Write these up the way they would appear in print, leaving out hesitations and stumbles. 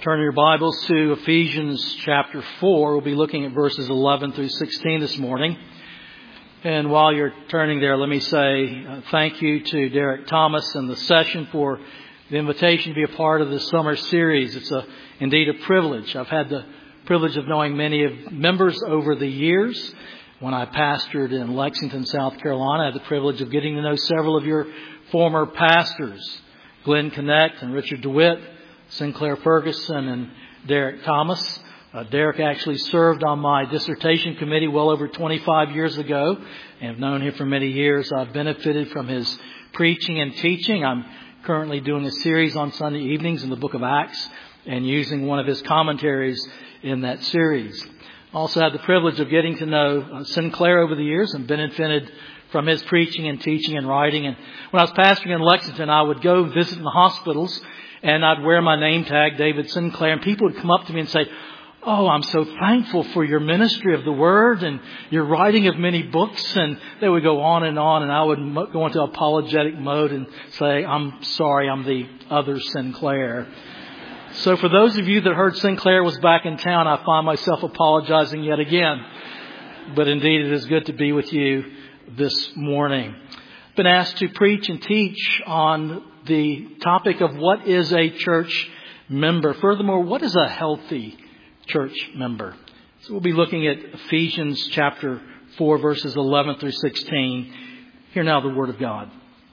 Turn your Bibles to Ephesians chapter 4. We'll be looking at verses 11 through 16 this morning. And while you're turning there, let me say thank you to Derek Thomas and the session for the invitation to be a part of this summer series. It's indeed a privilege. I've had the privilege of knowing many of members over the years. When I pastored in Lexington, South Carolina, I had the privilege of getting to know several of your former pastors, Glenn Connect and Richard DeWitt, Sinclair Ferguson and Derek Thomas. Derek actually served on my dissertation committee well over 25 years ago and have known him for many years. I've benefited from his preaching and teaching. I'm currently doing a series on Sunday evenings in the book of Acts and using one of his commentaries in that series. I also had the privilege of getting to know Sinclair over the years and benefited from his preaching and teaching and writing. And when I was pastoring in Lexington, I would go visit in the hospitals and I'd wear my name tag, David Sinclair, and people would come up to me and say, "Oh, I'm so thankful for your ministry of the Word and your writing of many books." And they would go on, and I would go into apologetic mode and say, "I'm sorry, I'm the other Sinclair." So for those of you that heard Sinclair was back in town, I find myself apologizing yet again. But indeed, it is good to be with you this morning. I've been asked to preach and teach on the topic of what is a church member. Furthermore, what is a healthy church member? So we'll be looking at Ephesians chapter 4, verses 11 through 16. Hear now the Word of God.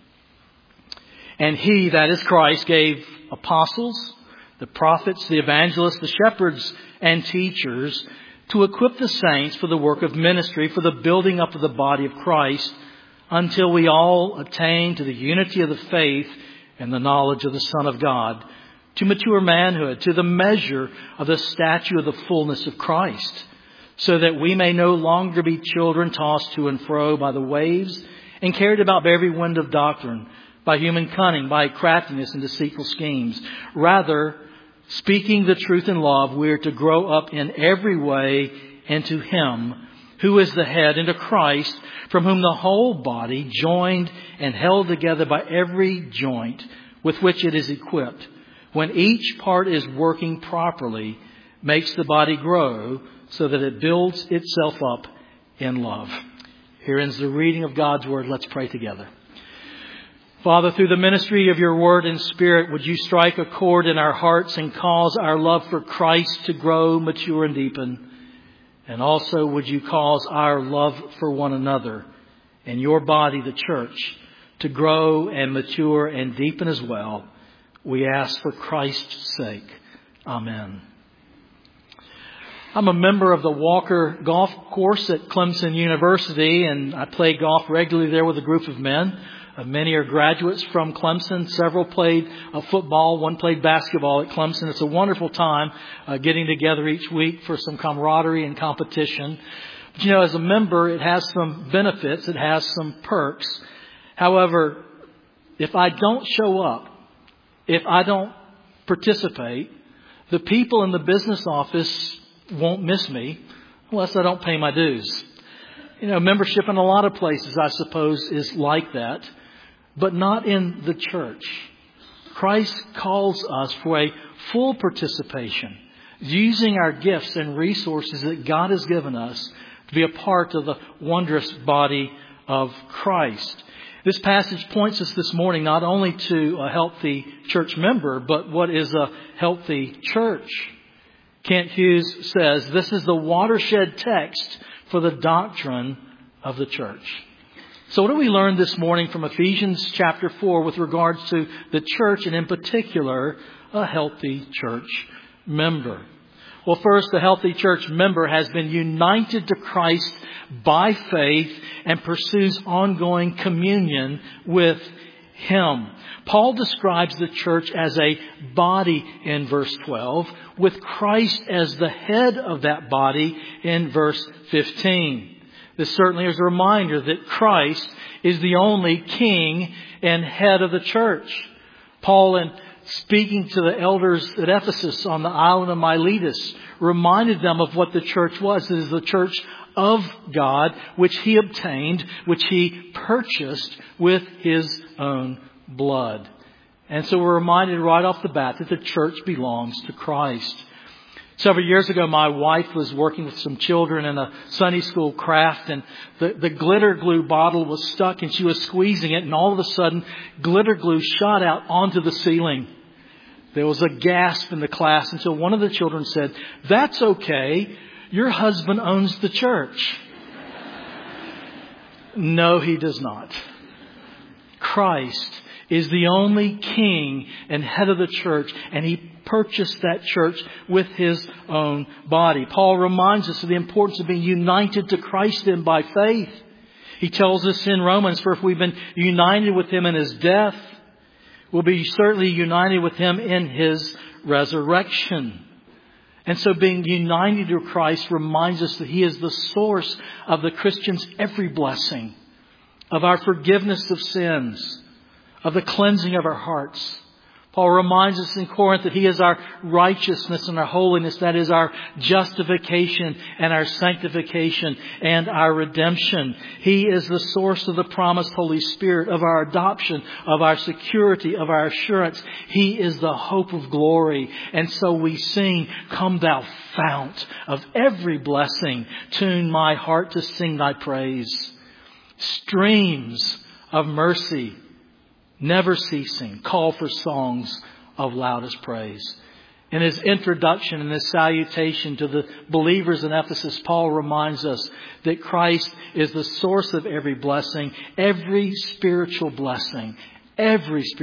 "And He, that is Christ, gave apostles, the prophets, the evangelists, the shepherds, and teachers to equip the saints for the work of ministry, for the building up of the body of Christ, until we all attain to the unity of the faith and the knowledge of the Son of God, to mature manhood, to the measure of the stature of the fullness of Christ, so that we may no longer be children tossed to and fro by the waves and carried about by every wind of doctrine, by human cunning, by craftiness and deceitful schemes. Rather, speaking the truth in love, we are to grow up in every way into Him who is the head, into Christ, from whom the whole body, joined and held together by every joint with which it is equipped, when each part is working properly, makes the body grow so that it builds itself up in love." Here ends the reading of God's Word. Let's pray together. Father, through the ministry of your Word and Spirit, would you strike a chord in our hearts and cause our love for Christ to grow, mature, and deepen? And also would you cause our love for one another and your body, the church, to grow and mature and deepen as well. We ask for Christ's sake. Amen. I'm a member of the Walker Golf Course at Clemson University, and I play golf regularly there with a group of men. Many are graduates from Clemson. Several played football. One played basketball at Clemson. It's a wonderful time getting together each week for some camaraderie and competition. But you know, as a member, it has some benefits. It has some perks. However, if I don't show up, if I don't participate, the people in the business office won't miss me unless I don't pay my dues. You know, membership in a lot of places, I suppose, is like that, but not in the church. Christ calls us for a full participation, using our gifts and resources that God has given us to be a part of the wondrous body of Christ. This passage points us this morning not only to a healthy church member, but what is a healthy church. Kent Hughes says, "This is the watershed text for the doctrine of the church." So what do we learn this morning from Ephesians chapter 4 with regards to the church and in particular a healthy church member? Well, first, the healthy church member has been united to Christ by faith and pursues ongoing communion with Him. Paul describes the church as a body in verse 12, with Christ as the head of that body in verse 15. This certainly is a reminder that Christ is the only king and head of the church. Paul, in speaking to the elders at Ephesus on the island of Miletus, reminded them of what the church was. It is the church of God, which He obtained, which He purchased with His own blood. And so we're reminded right off the bat that the church belongs to Christ. Several years ago, my wife was working with some children in a Sunday school craft, and the glitter glue bottle was stuck, and she was squeezing it, and all of a sudden, glitter glue shot out onto the ceiling. There was a gasp in the class until one of the children said, "That's okay. Your husband owns the church." No, he does not. Christ is the only king and head of the church, and He purchased that church with His own body. Paul reminds us of the importance of being united to Christ then by faith. He tells us in Romans, for if we've been united with Him in His death, we'll be certainly united with Him in His resurrection. And so being united to Christ reminds us that He is the source of the Christian's every blessing, of our forgiveness of sins, of the cleansing of our hearts. Paul reminds us in Corinth that He is our righteousness and our holiness. That is our justification and our sanctification and our redemption. He is the source of the promised Holy Spirit, of our adoption, of our security, of our assurance. He is the hope of glory. And so we sing, "Come thou fount of every blessing, tune my heart to sing thy praise." Streams of mercy, never ceasing, call for songs of loudest praise. In his introduction and his salutation to the believers in Ephesus, Paul reminds us that Christ is the source of every blessing, every spiritual blessing in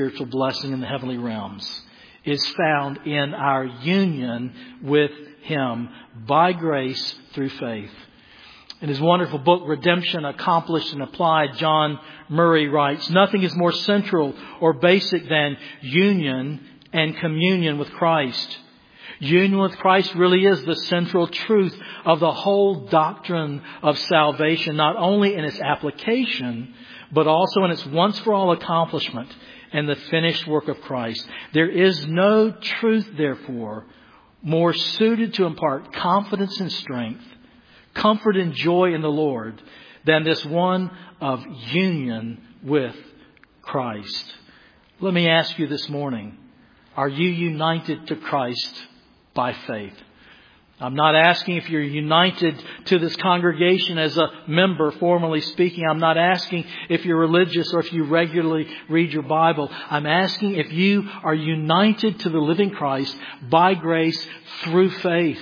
the heavenly realms is found in our union with Him by grace through faith. In his wonderful book, Redemption Accomplished and Applied, John Murray writes, "Nothing is more central or basic than union and communion with Christ. Union with Christ really is the central truth of the whole doctrine of salvation, not only in its application, but also in its once-for-all accomplishment and the finished work of Christ. There is no truth, therefore, more suited to impart confidence and strength, comfort and joy in the Lord than this one of union with Christ." Let me ask you this morning, are you united to Christ by faith? I'm not asking if you're united to this congregation as a member, formally speaking. I'm not asking if you're religious or if you regularly read your Bible. I'm asking if you are united to the living Christ by grace through faith.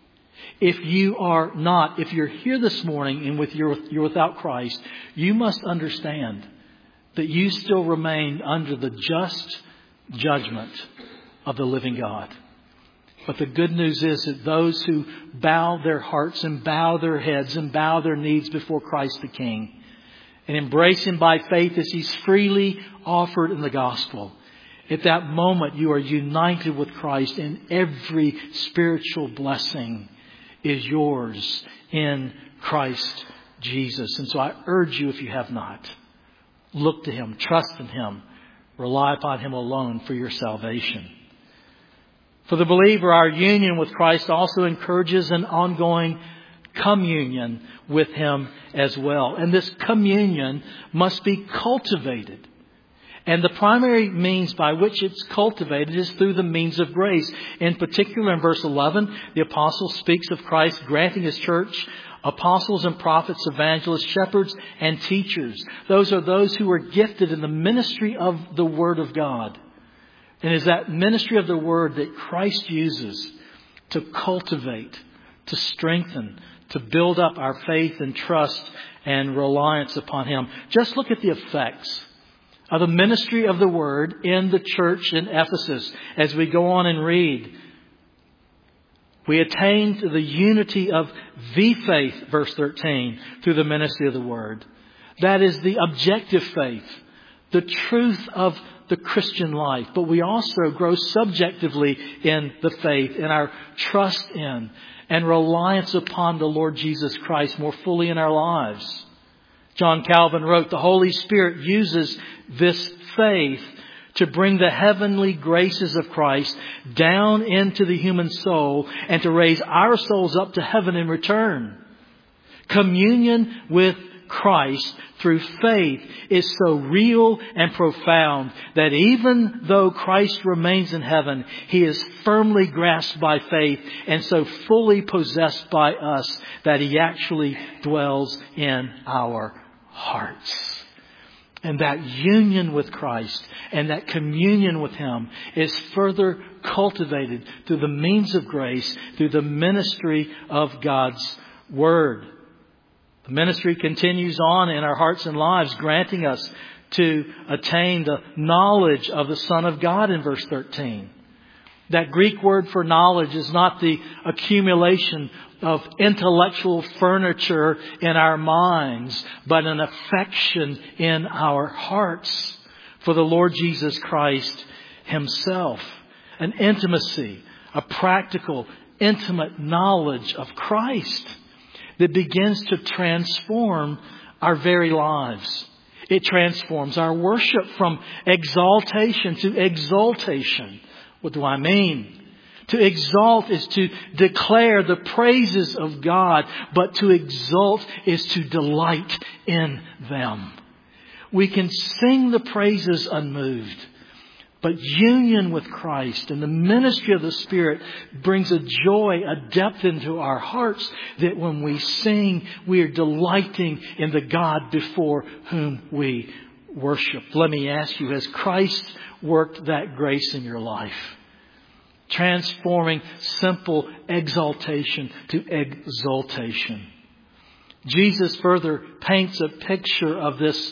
If you are not, if you're here this morning and you're without Christ, you must understand that you still remain under the just judgment of the living God. But the good news is that those who bow their hearts and bow their heads and bow their knees before Christ the King and embrace Him by faith as He's freely offered in the gospel, at that moment you are united with Christ, and every spiritual blessing is yours in Christ Jesus. And so I urge you, if you have not, look to Him, trust in Him, rely upon Him alone for your salvation. For the believer, our union with Christ also encourages an ongoing communion with Him as well. And this communion must be cultivated. And the primary means by which it's cultivated is through the means of grace. In particular, in verse 11, the apostle speaks of Christ granting His church apostles and prophets, evangelists, shepherds, and teachers. Those are those who are gifted in the ministry of the Word of God. And it is that ministry of the Word that Christ uses to cultivate, to strengthen, to build up our faith and trust and reliance upon Him. Just look at the effects of the ministry of the Word in the church in Ephesus. As we go on and read, we attain to the unity of the faith, verse 13, through the ministry of the Word. That is the objective faith, the truth of the Christian life. But we also grow subjectively in the faith, in our trust in and reliance upon the Lord Jesus Christ more fully in our lives. John Calvin wrote, "The Holy Spirit uses this faith to bring the heavenly graces of Christ down into the human soul and to raise our souls up to heaven in return. Communion with Christ through faith is so real and profound that even though Christ remains in heaven, He is firmly grasped by faith and so fully possessed by us that He actually dwells in our hearts. And that union with Christ and that communion with Him is further cultivated through the means of grace, through the ministry of God's Word. The ministry continues on in our hearts and lives, granting us to attain the knowledge of the Son of God in verse 13. That Greek word for knowledge is not the accumulation of intellectual furniture in our minds, but an affection in our hearts for the Lord Jesus Christ Himself. An intimacy, a practical, intimate knowledge of Christ that begins to transform our very lives. It transforms our worship from exaltation to exaltation. What do I mean? To exalt is to declare the praises of God, but to exalt is to delight in them. We can sing the praises unmoved, but union with Christ and the ministry of the Spirit brings a joy, a depth into our hearts that when we sing, we are delighting in the God before whom we worship. Let me ask you, has Christ worked that grace in your life? Transforming simple exaltation to exaltation. Jesus further paints a picture of this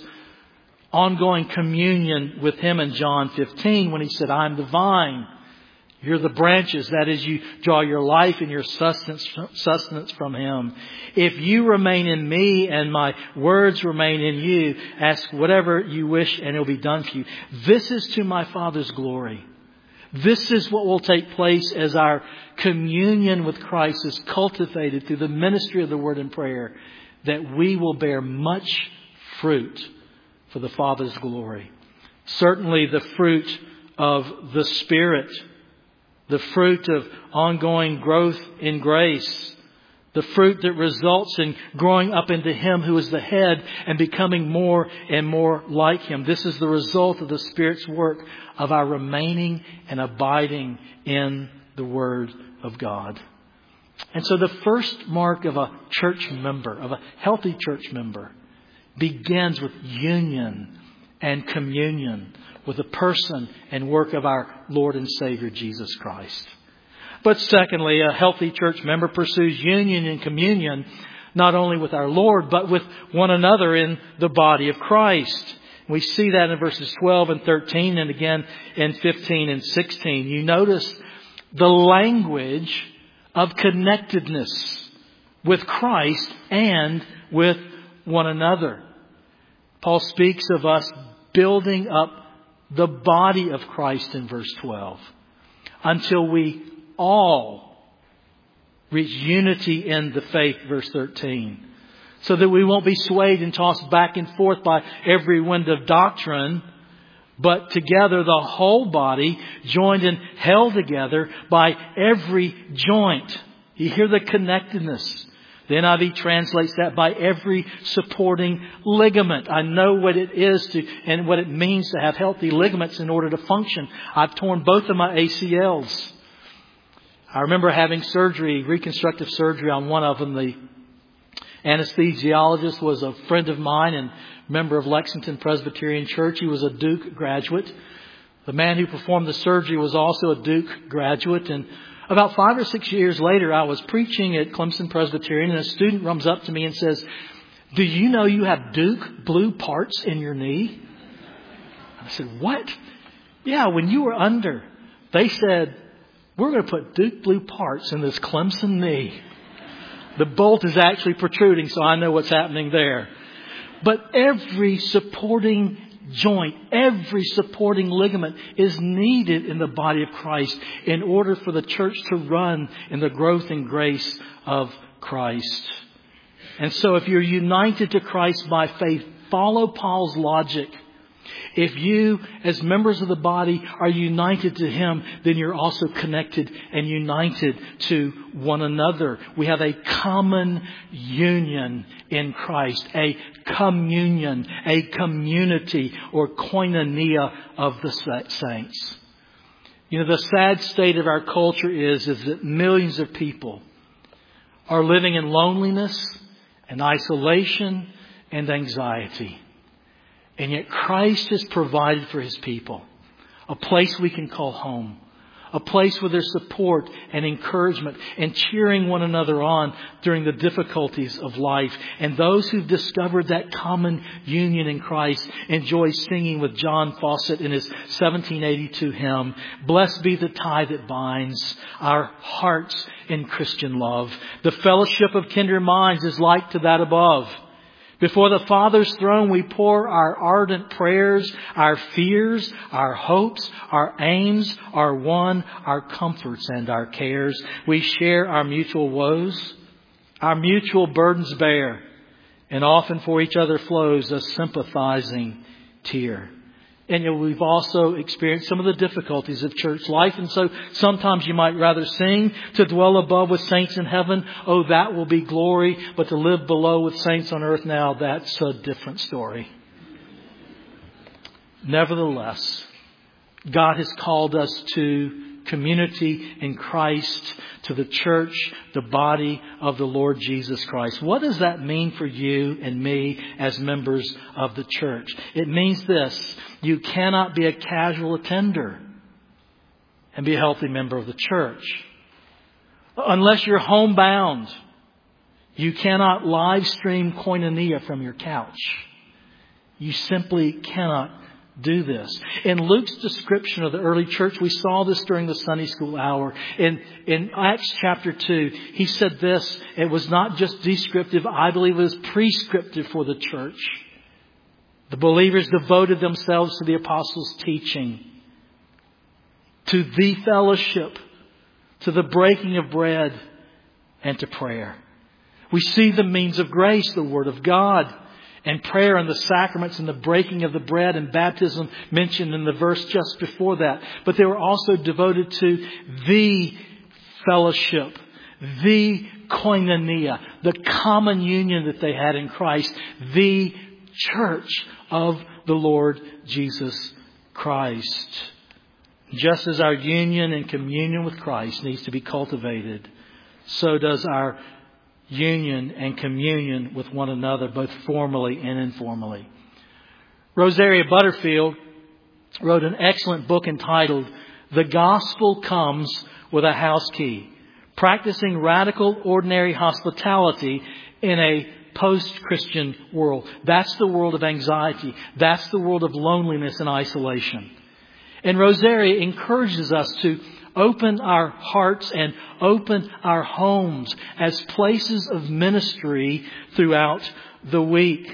ongoing communion with Him in John 15 when He said, "I'm the vine, you're the branches." That is, you draw your life and your sustenance from Him. If you remain in Me and My words remain in you, ask whatever you wish and it will be done for you. This is to My Father's glory. This is what will take place as our communion with Christ is cultivated through the ministry of the Word and prayer, that we will bear much fruit for the Father's glory. Certainly the fruit of the Spirit, the fruit of ongoing growth in grace, the fruit that results in growing up into Him who is the head and becoming more and more like Him. This is the result of the Spirit's work of our remaining and abiding in the Word of God. And so the first mark of a church member, of a healthy church member, begins with union and communion with the person and work of our Lord and Savior Jesus Christ. But secondly, a healthy church member pursues union and communion not only with our Lord, but with one another in the body of Christ. We see that in verses 12 and 13 and again in 15 and 16. You notice the language of connectedness with Christ and with one another. Paul speaks of us building up the body of Christ in verse 12 until we all reach unity in the faith, verse 13. So that we won't be swayed and tossed back and forth by every wind of doctrine, but together the whole body joined and held together by every joint. You hear the connectedness. The NIV translates that by every supporting ligament. I know what it is and what it means to have healthy ligaments in order to function. I've torn both of my ACLs. I remember having surgery, reconstructive surgery on one of them. The anesthesiologist was a friend of mine and member of Lexington Presbyterian Church. He was a Duke graduate. The man who performed the surgery was also a Duke graduate. And about 5 or 6 years later, I was preaching at Clemson Presbyterian and a student comes up to me and says, "Do you know you have Duke blue parts in your knee?" I said, "What?" "Yeah, when you were under, they said, we're going to put Duke blue parts in this Clemson knee. The bolt is actually protruding, so I know what's happening there." But every supporting joint, every supporting ligament is needed in the body of Christ in order for the church to run in the growth and grace of Christ. And so if you're united to Christ by faith, follow Paul's logic If you, as members of the body, are united to Him, then you're also connected and united to one another. We have a common union in Christ, a communion, a community or koinonia of the saints. You know, the sad state of our culture is that millions of people are living in loneliness and isolation and anxiety. And yet Christ has provided for His people a place we can call home. A place where there's support and encouragement and cheering one another on during the difficulties of life. And those who've discovered that common union in Christ enjoy singing with John Fawcett in his 1782 hymn, "Blessed be the tie that binds our hearts in Christian love. The fellowship of kindred minds is like to that above. Before the Father's throne we pour our ardent prayers, our fears, our hopes, our aims are one, our comforts and our cares. We share our mutual woes, our mutual burdens bear, and often for each other flows a sympathizing tear." And yet we've also experienced some of the difficulties of church life. And so sometimes you might rather sing, "To dwell above with saints in heaven, oh, that will be glory. But to live below with saints on earth now, that's a different story." Nevertheless, God has called us to community in Christ, to the church, the body of the Lord Jesus Christ. What does that mean for you and me as members of the church? It means this: you cannot be a casual attender and be a healthy member of the church. Unless you're homebound, you cannot live stream koinonia from your couch. You simply cannot do this. In Luke's description of the early church, we saw this during the Sunday school hour. In Acts chapter 2, he said this. It was not just descriptive. I believe it was prescriptive for the church. The believers devoted themselves to the apostles' teaching, to the fellowship, to the breaking of bread, and to prayer. We see the means of grace, the Word of God, and prayer and the sacraments and the breaking of the bread and baptism mentioned in the verse just before that. But they were also devoted to the fellowship, the koinonia, the common union that they had in Christ, the church of the Lord Jesus Christ. Just as our union and communion with Christ needs to be cultivated, so does our union and communion with one another, both formally and informally. Rosaria Butterfield wrote an excellent book entitled "The Gospel Comes with a House Key: Practicing Radical Ordinary Hospitality in a Post-Christian World." That's the world of anxiety. That's the world of loneliness and isolation. And Rosaria encourages us to open our hearts and open our homes as places of ministry throughout the week.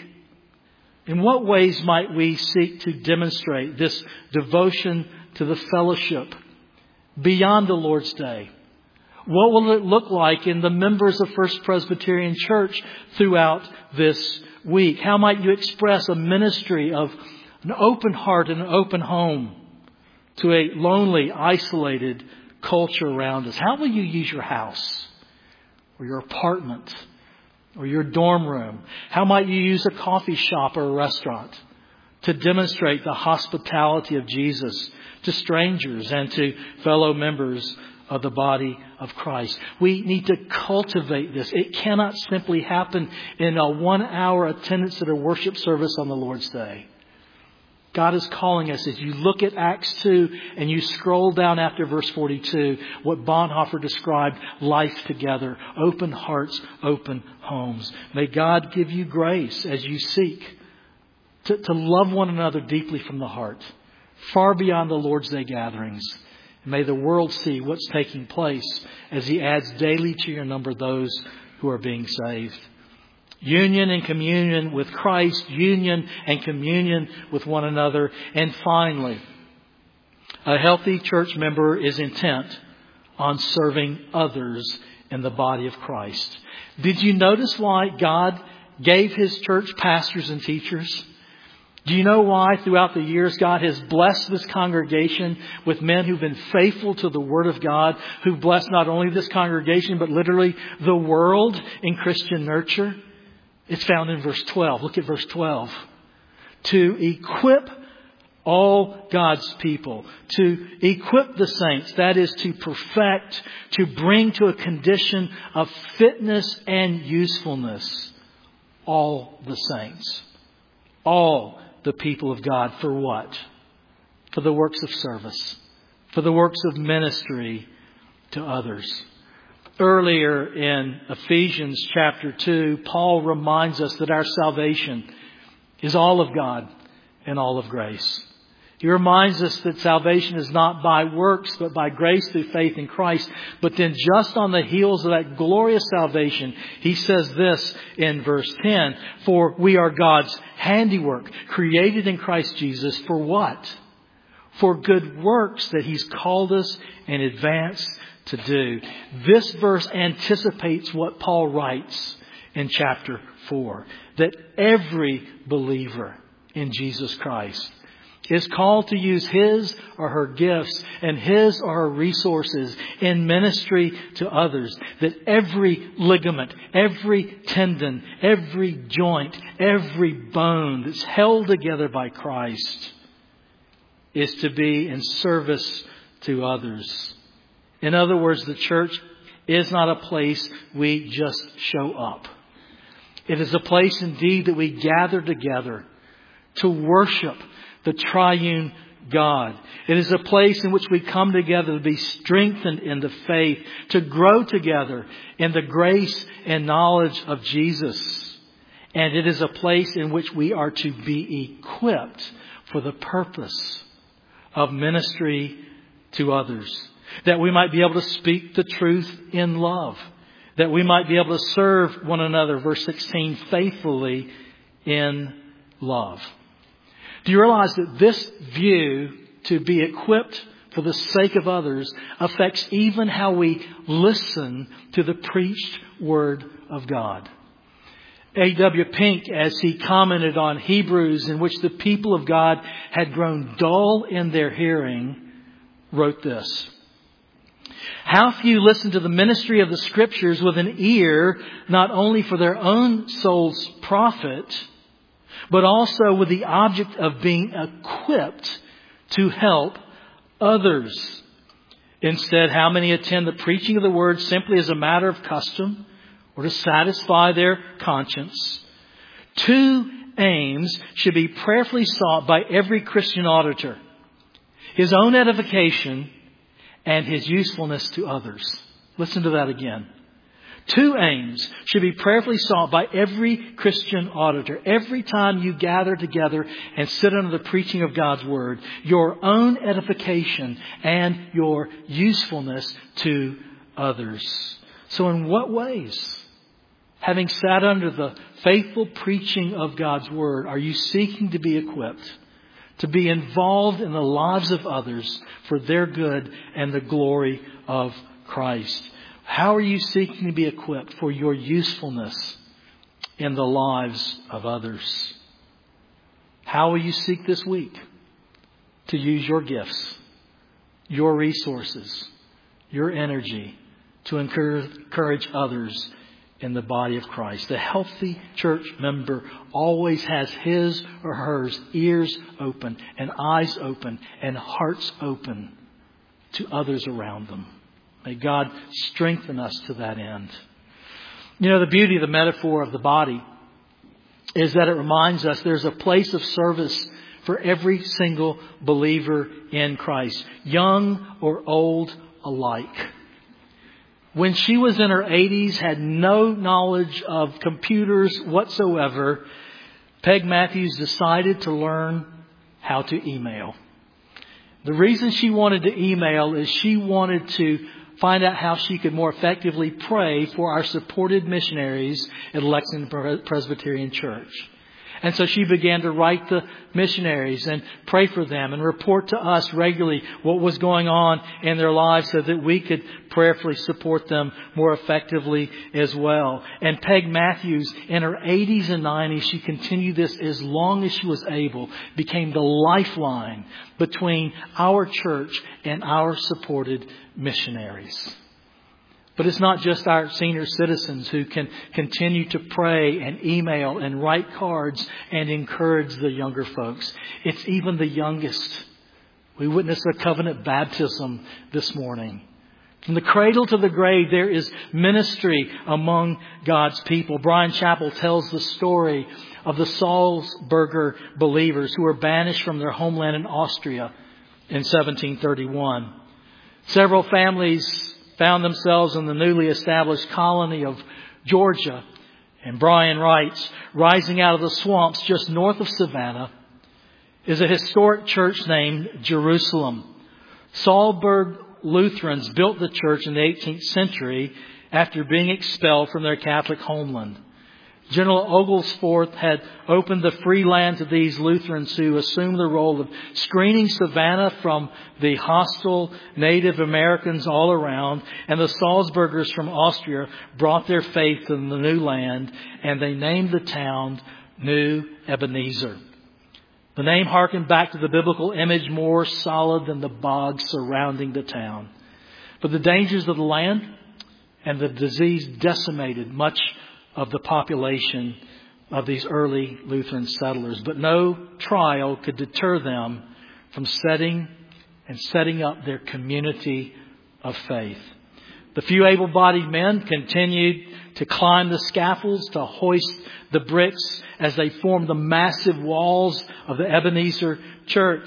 In what ways might we seek to demonstrate this devotion to the fellowship beyond the Lord's Day? What will it look like in the members of First Presbyterian Church throughout this week? How might you express a ministry of an open heart and an open home to a lonely, isolated culture around us? How will you use your house or your apartment or your dorm room? How might you use a coffee shop or a restaurant to demonstrate the hospitality of Jesus to strangers and to fellow members of the body of Christ? We need to cultivate this. It cannot simply happen in a 1-hour attendance at a worship service on the Lord's Day. God is calling us, as you look at Acts 2 and you scroll down after verse 42, what Bonhoeffer described: life together, open hearts, open homes. May God give you grace as you seek to love one another deeply from the heart, far beyond the Lord's Day gatherings. May the world see what's taking place as He adds daily to your number those who are being saved. Union and communion with Christ, union and communion with one another. And finally, a healthy church member is intent on serving others in the body of Christ. Did you notice why God gave His church pastors and teachers? Do you know why throughout the years God has blessed this congregation with men who've been faithful to the Word of God, who've blessed not only this congregation, but literally the world in Christian nurture? It's found in verse 12. Look at verse 12. To equip all God's people, to equip the saints, that is to perfect, to bring to a condition of fitness and usefulness, all the saints, all the people of God. For what? For the works of service, for the works of ministry to others. Earlier in Ephesians chapter 2, Paul reminds us that our salvation is all of God and all of grace. He reminds us that salvation is not by works, but by grace through faith in Christ. But then just on the heels of that glorious salvation, he says this in verse 10, for we are God's handiwork, created in Christ Jesus for what? For good works that He's called us in advance to do. This verse anticipates what Paul writes in chapter 4, that every believer in Jesus Christ is called to use his or her gifts and his or her resources in ministry to others. That every ligament, every tendon, every joint, every bone that's held together by Christ is to be in service to others. In other words, the church is not a place we just show up. It is a place indeed that we gather together to worship the triune God. It is a place in which we come together to be strengthened in the faith, to grow together in the grace and knowledge of Jesus. And it is a place in which we are to be equipped for the purpose of ministry to others. That we might be able to speak the truth in love. That we might be able to serve one another, verse 16, faithfully in love. Do you realize that this view, to be equipped for the sake of others, affects even how we listen to the preached Word of God? A.W. Pink, as he commented on Hebrews, in which the people of God had grown dull in their hearing, wrote this. How few listen to the ministry of the Scriptures with an ear, not only for their own soul's profit, but also with the object of being equipped to help others. Instead, how many attend the preaching of the Word simply as a matter of custom or to satisfy their conscience? Two aims should be prayerfully sought by every Christian auditor: his own edification and his usefulness to others. Listen to that again. Two aims should be prayerfully sought by every Christian auditor. Every time you gather together and sit under the preaching of God's Word, your own edification and your usefulness to others. So in what ways, having sat under the faithful preaching of God's Word, are you seeking to be equipped, to be involved in the lives of others for their good and the glory of Christ? How are you seeking to be equipped for your usefulness in the lives of others? How will you seek this week to use your gifts, your resources, your energy to encourage others in the body of Christ? The healthy church member always has his or her ears open and eyes open and hearts open to others around them. May God strengthen us to that end. You know, the beauty of the metaphor of the body is that it reminds us there's a place of service for every single believer in Christ, young or old alike. When she was in her 80s, had no knowledge of computers whatsoever, Peg Matthews decided to learn how to email. The reason she wanted to email is she wanted to find out how she could more effectively pray for our supported missionaries at Lexington Presbyterian Church. And so she began to write the missionaries and pray for them and report to us regularly what was going on in their lives so that we could prayerfully support them more effectively as well. And Peg Matthews, in her 80s and 90s, she continued this as long as she was able, became the lifeline between our church and our supported missionaries. But it's not just our senior citizens who can continue to pray and email and write cards and encourage the younger folks. It's even the youngest. We witnessed a covenant baptism this morning. From the cradle to the grave, there is ministry among God's people. Brian Chappell tells the story of the Salzburger believers who were banished from their homeland in Austria in 1731. Several families found themselves in the newly established colony of Georgia. And Brian writes, rising out of the swamps just north of Savannah is a historic church named Jerusalem. Salzburg Lutherans built the church in the 18th century after being expelled from their Catholic homeland. General Oglesforth had opened the free land to these Lutherans who assumed the role of screening Savannah from the hostile Native Americans all around. And the Salzburgers from Austria brought their faith in the new land, and they named the town New Ebenezer. The name harkened back to the biblical image, more solid than the bog surrounding the town. But the dangers of the land and the disease decimated much of the population of these early Lutheran settlers. But no trial could deter them from setting up their community of faith. The few able-bodied men continued to climb the scaffolds to hoist the bricks as they formed the massive walls of the Ebenezer church.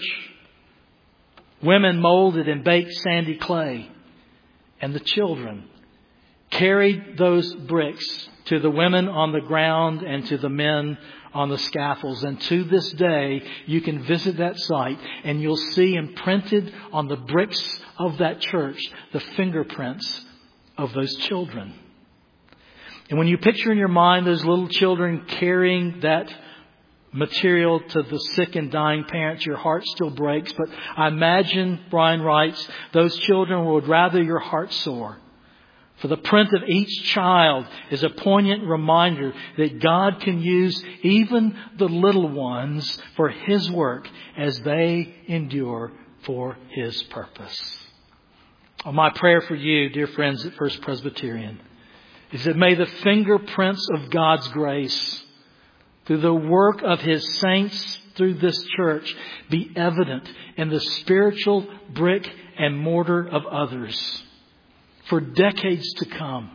Women molded and baked sandy clay, and the children carried those bricks to the women on the ground and to the men on the scaffolds. And to this day, you can visit that site and you'll see imprinted on the bricks of that church the fingerprints of those children. And when you picture in your mind those little children carrying that material to the sick and dying parents, your heart still breaks. But I imagine, Brian writes, those children would rather your heart soar. For the print of each child is a poignant reminder that God can use even the little ones for His work as they endure for His purpose. My prayer for you, dear friends at First Presbyterian, is that may the fingerprints of God's grace through the work of His saints through this church be evident in the spiritual brick and mortar of others for decades to come,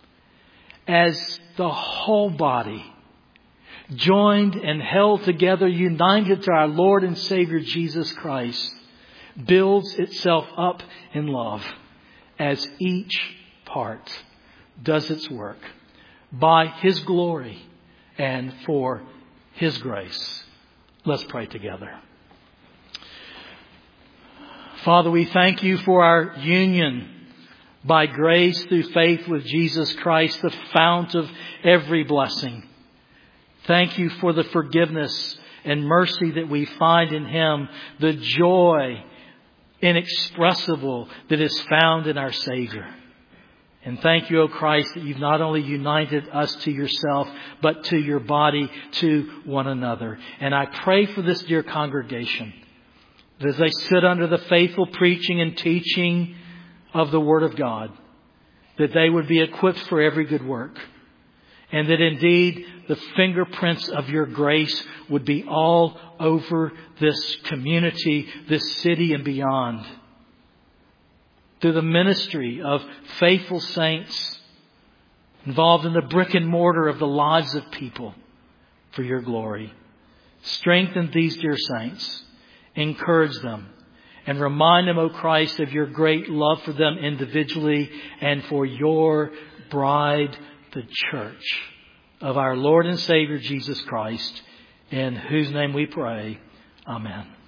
as the whole body, joined and held together, united to our Lord and Savior Jesus Christ, builds itself up in love as each part does its work by His glory and for His grace. Let's pray together. Father, we thank You for our union by grace through faith with Jesus Christ, the fount of every blessing. Thank You for the forgiveness and mercy that we find in Him, the joy inexpressible that is found in our Savior. And thank You, O Christ, that You've not only united us to Yourself, but to Your body, to one another. And I pray for this dear congregation, that as they sit under the faithful preaching and teaching of the Word of God, that they would be equipped for every good work. And that indeed the fingerprints of Your grace would be all over this community, this city and beyond. Through the ministry of faithful saints involved in the brick and mortar of the lives of people for Your glory. Strengthen these dear saints. Encourage them. And remind them, O Christ, of Your great love for them individually and for Your bride, the church of our Lord and Savior Jesus Christ, in whose name we pray. Amen.